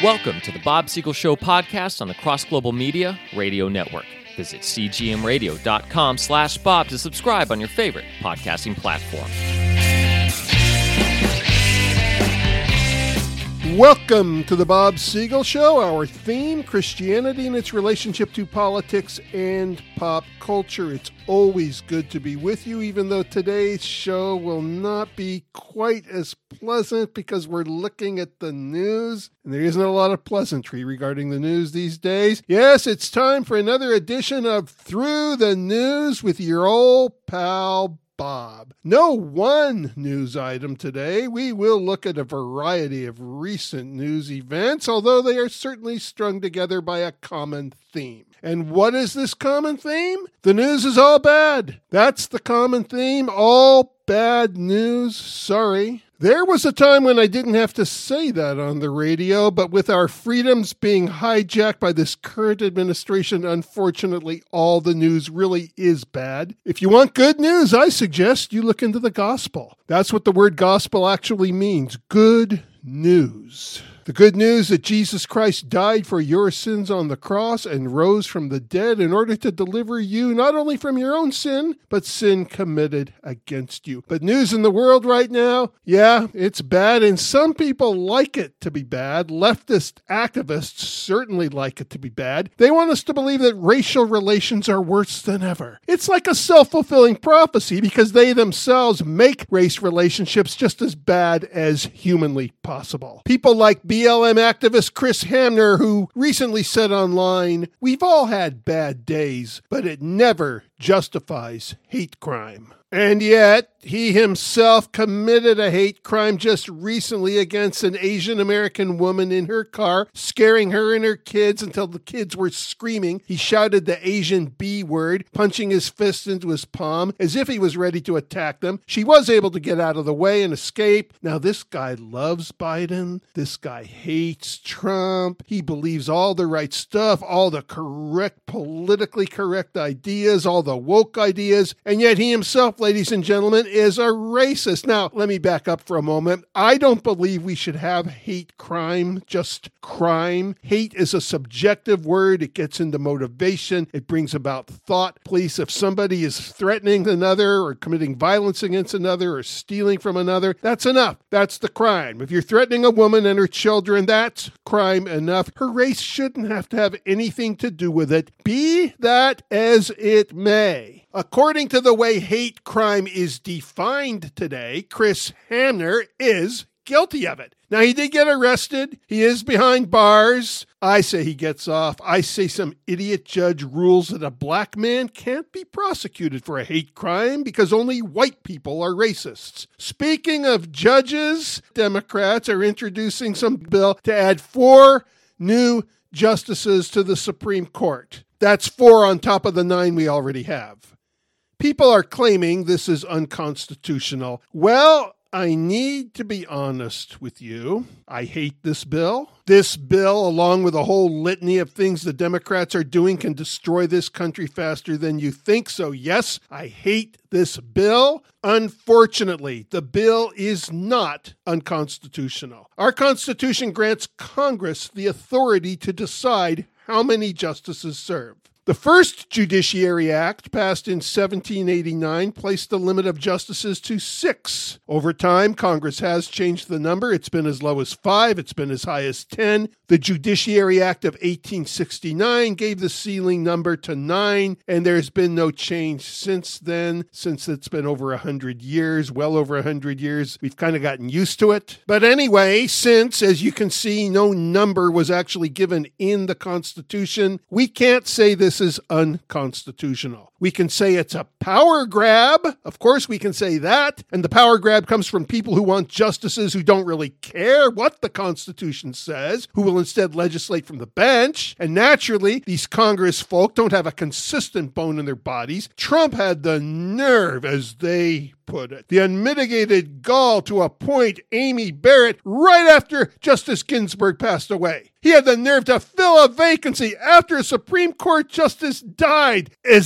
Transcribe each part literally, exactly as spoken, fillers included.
Welcome to the Bob Siegel Show podcast on the Cross Global Media Radio Network. Visit c g m radio dot com slash bob to subscribe on your favorite podcasting platform. Welcome to the Bob Siegel Show. Our theme, Christianity and its relationship to politics and pop culture. It's always good to be with you, even though today's show will not be quite as pleasant because we're looking at the news, and there isn't a lot of pleasantry regarding the news these days. Yes, it's time for another edition of Through the News with your old pal Bob. No one news item today. We will look at a variety of recent news events, although they are certainly strung together by a common theme. And what is this common theme? The news is all bad. That's the common theme. All bad news. Sorry. There was a time when I didn't have to say that on the radio, but with our freedoms being hijacked by this current administration, unfortunately, all the news really is bad. If you want good news, I suggest you look into the gospel. That's what the word gospel actually means. Good news. The good news that Jesus Christ died for your sins on the cross and rose from the dead in order to deliver you not only from your own sin, but sin committed against you. But news in the world right now, yeah, it's bad, and some people like it to be bad. Leftist activists certainly like it to be bad. They want us to believe that racial relations are worse than ever. It's like a self-fulfilling prophecy because they themselves make race relationships just as bad as humanly possible. People like B L M activist Chris Hamner, who recently said online, "We've all had bad days, but it never justifies hate crime." And yet, he himself committed a hate crime just recently against an Asian American woman in her car, scaring her and her kids until the kids were screaming. He shouted the Asian B word, punching his fist into his palm as if he was ready to attack them. She was able to get out of the way and escape. Now, this guy loves Biden. This guy hates Trump. He believes all the right stuff, all the correct, politically correct ideas, all the woke ideas, and yet he himself, ladies and gentlemen, is a racist. Now, let me back up for a moment. I don't believe we should have hate crime, just crime. Hate is a subjective word. It gets into motivation. It brings about thought. Police, if somebody is threatening another or committing violence against another or stealing from another, that's enough. That's the crime. If you're threatening a woman and her children, that's crime enough. Her race shouldn't have to have anything to do with it, be that as it may. According to the way hate crime is defined today, Chris Hamner is guilty of it. Now, he did get arrested. He is behind bars. I say he gets off. I say some idiot judge rules that a black man can't be prosecuted for a hate crime because only white people are racists. Speaking of judges, Democrats are introducing some bill to add four new justices to the Supreme Court. That's four on top of the nine we already have. People are claiming this is unconstitutional. Well, I need to be honest with you. I hate this bill. This bill, along with a whole litany of things the Democrats are doing, can destroy this country faster than you think. So yes, I hate this bill. Unfortunately, the bill is not unconstitutional. Our Constitution grants Congress the authority to decide how many justices serve. The first Judiciary Act, passed in seventeen eighty-nine, placed the limit of justices to six. Over time, Congress has changed the number. It's been as low as five. It's been as high as ten. The Judiciary Act of eighteen sixty-nine gave the ceiling number to nine, and there's been no change since then, since it's been over one hundred years, well over one hundred years. We've kind of gotten used to it. But anyway, since, as you can see, no number was actually given in the Constitution, we can't say this is unconstitutional. We can say it's a power grab. Of course, we can say that. And the power grab comes from people who want justices who don't really care what the Constitution says, who will instead legislate from the bench. And naturally, these Congress folk don't have a consistent bone in their bodies. Trump had the nerve, as they put it, the unmitigated gall to appoint Amy Barrett right after Justice Ginsburg passed away. He had the nerve to fill a vacancy after a Supreme Court justice died, as if that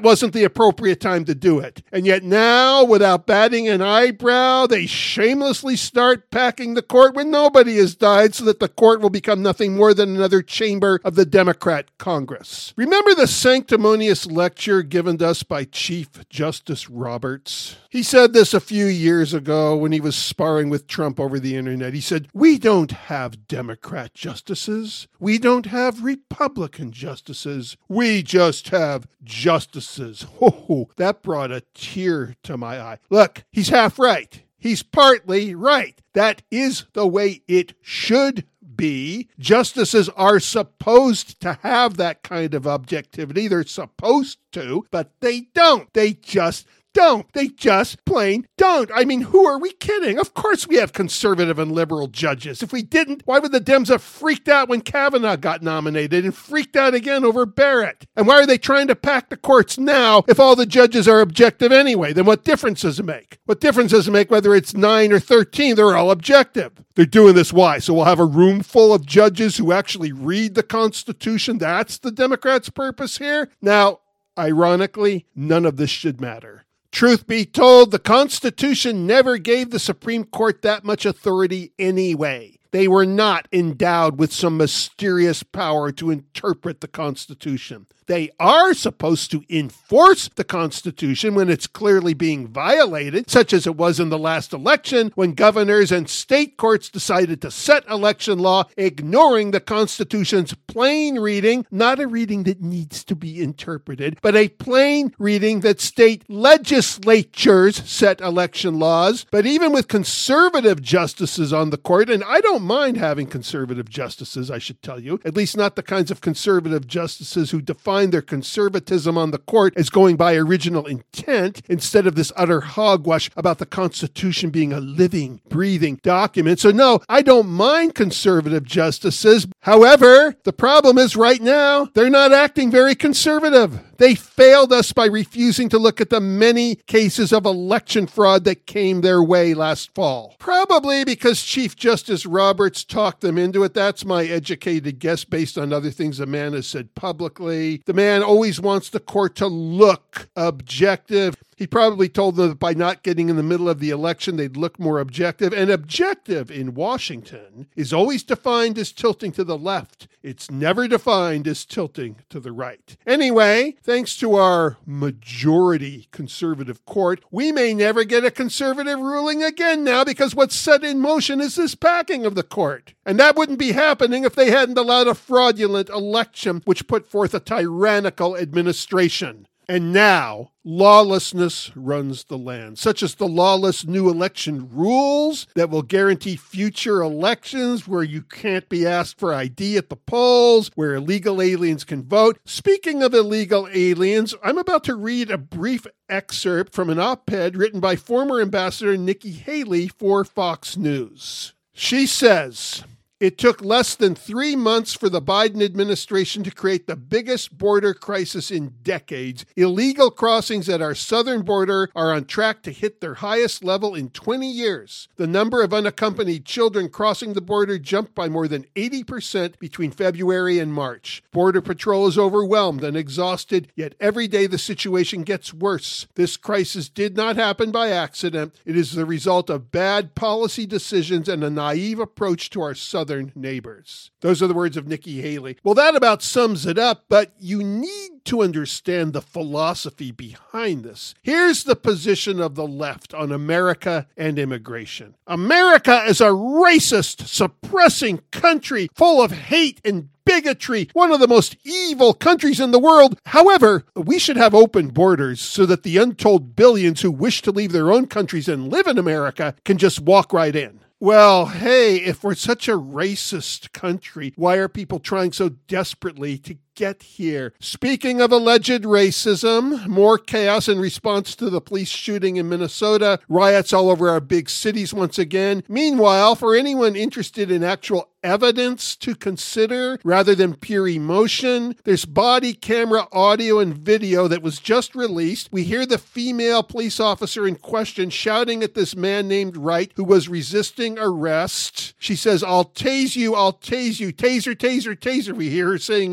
that wasn't the appropriate time to do it. And yet now, without batting an eyebrow, they shamelessly start packing the court when nobody has died so that the court will become nothing more than another chamber of the Democrat Congress. Remember the sanctimonious lecture given to us by Chief Justice Roberts? He said this a few years ago when he was sparring with Trump over the internet. He said, "We don't have Democrat justices. We don't have Republican justices. We just have justices." Oh, that brought a tear to my eye. Look, he's half right. He's partly right. That is the way it should be. Justices are supposed to have that kind of objectivity. They're supposed to, but they don't. They just don't. They just plain don't. I mean, who are we kidding? Of course we have conservative and liberal judges. If we didn't, why would the Dems have freaked out when Kavanaugh got nominated and freaked out again over Barrett? And why are they trying to pack the courts now if all the judges are objective anyway? Then what difference does it make? What difference does it make whether it's nine or thirteen? They're all objective. They're doing this why? So we'll have a room full of judges who actually read the Constitution. That's the Democrats' purpose here? Now, ironically, none of this should matter. Truth be told, the Constitution never gave the Supreme Court that much authority anyway. They were not endowed with some mysterious power to interpret the Constitution. They are supposed to enforce the Constitution when it's clearly being violated, such as it was in the last election when governors and state courts decided to set election law, ignoring the Constitution's plain reading, not a reading that needs to be interpreted, but a plain reading that state legislatures set election laws. But even with conservative justices on the court, and I don't mind having conservative justices, I should tell you, at least not the kinds of conservative justices who define their conservatism on the court as going by original intent instead of this utter hogwash about the Constitution being a living, breathing document. So no, I don't mind conservative justices. However, the problem is right now, they're not acting very conservative. They failed us by refusing to look at the many cases of election fraud that came their way last fall. Probably because Chief Justice Roberts talked them into it. That's my educated guess based on other things the man has said publicly. The man always wants the court to look objective. He probably told them that by not getting in the middle of the election, they'd look more objective. And objective in Washington is always defined as tilting to the left. It's never defined as tilting to the right. Anyway, thanks to our majority conservative court, we may never get a conservative ruling again now because what's set in motion is this packing of the court. And that wouldn't be happening if they hadn't allowed a fraudulent election which put forth a tyrannical administration. And now, lawlessness runs the land, such as the lawless new election rules that will guarantee future elections where you can't be asked for I D at the polls, where illegal aliens can vote. Speaking of illegal aliens, I'm about to read a brief excerpt from an op-ed written by former Ambassador Nikki Haley for Fox News. She says, "It took less than three months for the Biden administration to create the biggest border crisis in decades. Illegal crossings at our southern border are on track to hit their highest level in twenty years. The number of unaccompanied children crossing the border jumped by more than eighty percent between February and March. Border Patrol is overwhelmed and exhausted, yet every day the situation gets worse. This crisis did not happen by accident. It is the result of bad policy decisions and a naive approach to our southern neighbors." Those are the words of Nikki Haley. Well, that about sums it up, but you need to understand the philosophy behind this. Here's the position of the left on America and immigration. America is a racist, suppressing country full of hate and bigotry, one of the most evil countries in the world. However, we should have open borders so that the untold billions who wish to leave their own countries and live in America can just walk right in. Well, hey, if we're such a racist country, why are people trying so desperately to get here? Speaking of alleged racism, more chaos in response to the police shooting in Minnesota, riots all over our big cities once again. Meanwhile, for anyone interested in actual evidence to consider rather than pure emotion, there's body camera audio and video that was just released. We hear the female police officer in question shouting at this man named Wright who was resisting arrest. She says, "I'll tase you, I'll tase you, taser, taser, taser." We hear her saying it again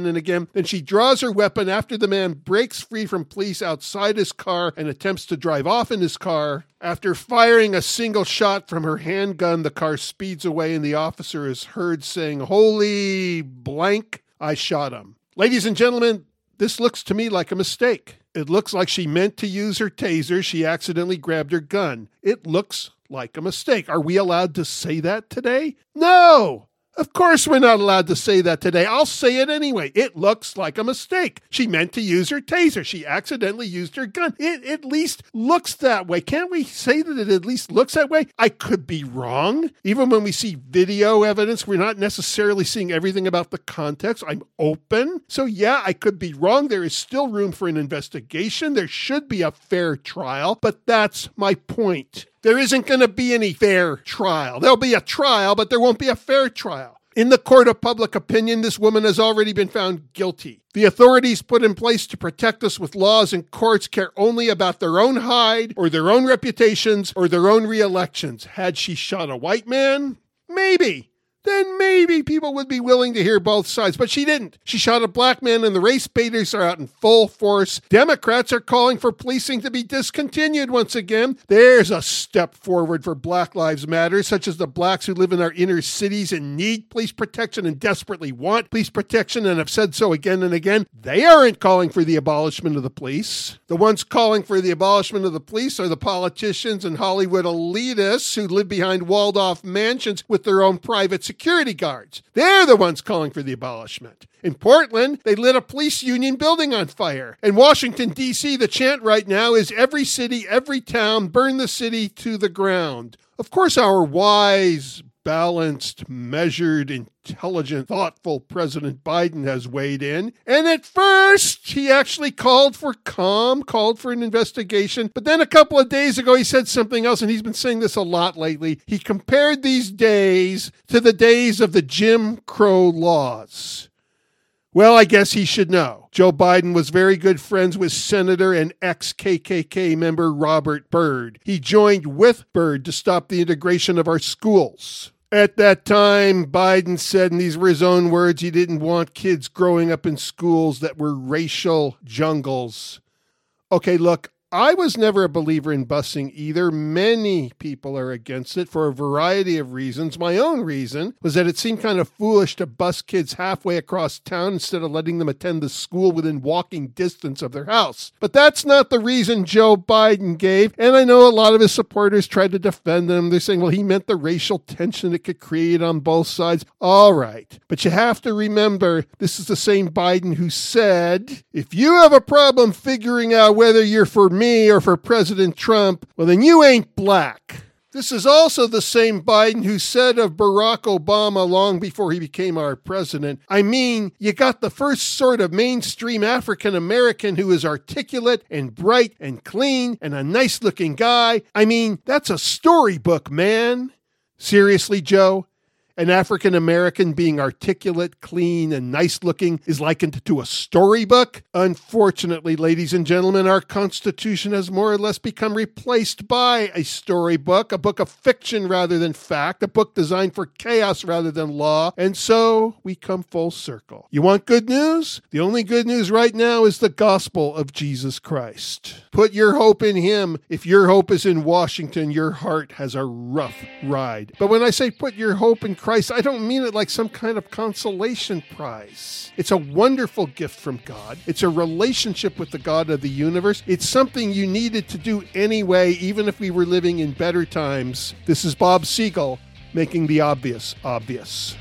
and again. Then she draws her weapon after the man breaks free from police outside his car and attempts to drive off in his car. After firing a single shot from her handgun, the car speeds away and the officer is heard saying, "Holy blank, I shot him." Ladies and gentlemen, this looks to me like a mistake. It looks like she meant to use her taser. She accidentally grabbed her gun. It looks like a mistake. Are we allowed to say that today? No! Of course we're not allowed to say that today. I'll say it anyway. It looks like a mistake. She meant to use her taser. She accidentally used her gun. It at least looks that way. Can't we say that it at least looks that way? I could be wrong. Even when we see video evidence, we're not necessarily seeing everything about the context. I'm open. So yeah, I could be wrong. There is still room for an investigation. There should be a fair trial, but that's my point. There isn't going to be any fair trial. There'll be a trial, but there won't be a fair trial. In the court of public opinion, this woman has already been found guilty. The authorities put in place to protect us with laws and courts care only about their own hide or their own reputations or their own re-elections. Had she shot a white man? Maybe. Then maybe people would be willing to hear both sides. But she didn't. She shot a black man and the race baiters are out in full force. Democrats are calling for policing to be discontinued once again. There's a step forward for Black Lives Matter, such as the blacks who live in our inner cities and need police protection and desperately want police protection and have said so again and again. They aren't calling for the abolishment of the police. The ones calling for the abolishment of the police are the politicians and Hollywood elitists who live behind walled-off mansions with their own private security guards. They're the ones calling for the abolishment. In Portland, they lit a police union building on fire. In Washington, D C, the chant right now is every city, every town, burn the city to the ground. Of course, our wise, balanced, measured, intelligent, thoughtful President Biden has weighed in. And at first, he actually called for calm, called for an investigation. But then a couple of days ago, he said something else, and he's been saying this a lot lately. He compared these days to the days of the Jim Crow laws. Well, I guess he should know. Joe Biden was very good friends with Senator and ex-K K K member Robert Byrd. He joined with Byrd to stop the integration of our schools. At that time, Biden said, and these were his own words, he didn't want kids growing up in schools that were racial jungles. Okay, look, I was never a believer in busing either. Many people are against it for a variety of reasons. My own reason was that it seemed kind of foolish to bus kids halfway across town instead of letting them attend the school within walking distance of their house. But that's not the reason Joe Biden gave, and I know a lot of his supporters tried to defend him. They're saying, well, he meant the racial tension it could create on both sides. All right, but you have to remember, this is the same Biden who said, if you have a problem figuring out whether you're for me or for President Trump, well, then you ain't black. This is also the same Biden who said of Barack Obama long before he became our president, I mean, you got the first sort of mainstream African American who is articulate and bright and clean and a nice looking guy. I mean, that's a storybook, man. Seriously, Joe? An African American being articulate, clean, and nice-looking is likened to a storybook? Unfortunately, ladies and gentlemen, our Constitution has more or less become replaced by a storybook, a book of fiction rather than fact, a book designed for chaos rather than law, and so we come full circle. You want good news? The only good news right now is the gospel of Jesus Christ. Put your hope in him. If your hope is in Washington, your heart has a rough ride. But when I say put your hope in Christ, I don't mean it like some kind of consolation prize. It's a wonderful gift from God. It's a relationship with the God of the universe. It's something you needed to do anyway, even if we were living in better times. This is Bob Siegel, making the obvious obvious.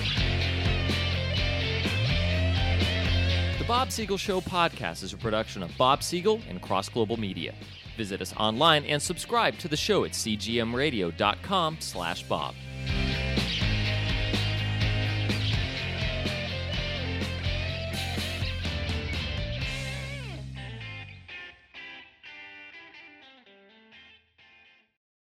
The Bob Siegel Show podcast is a production of Bob Siegel and Cross Global Media. Visit us online and subscribe to the show at c g m radio dot com slash bob.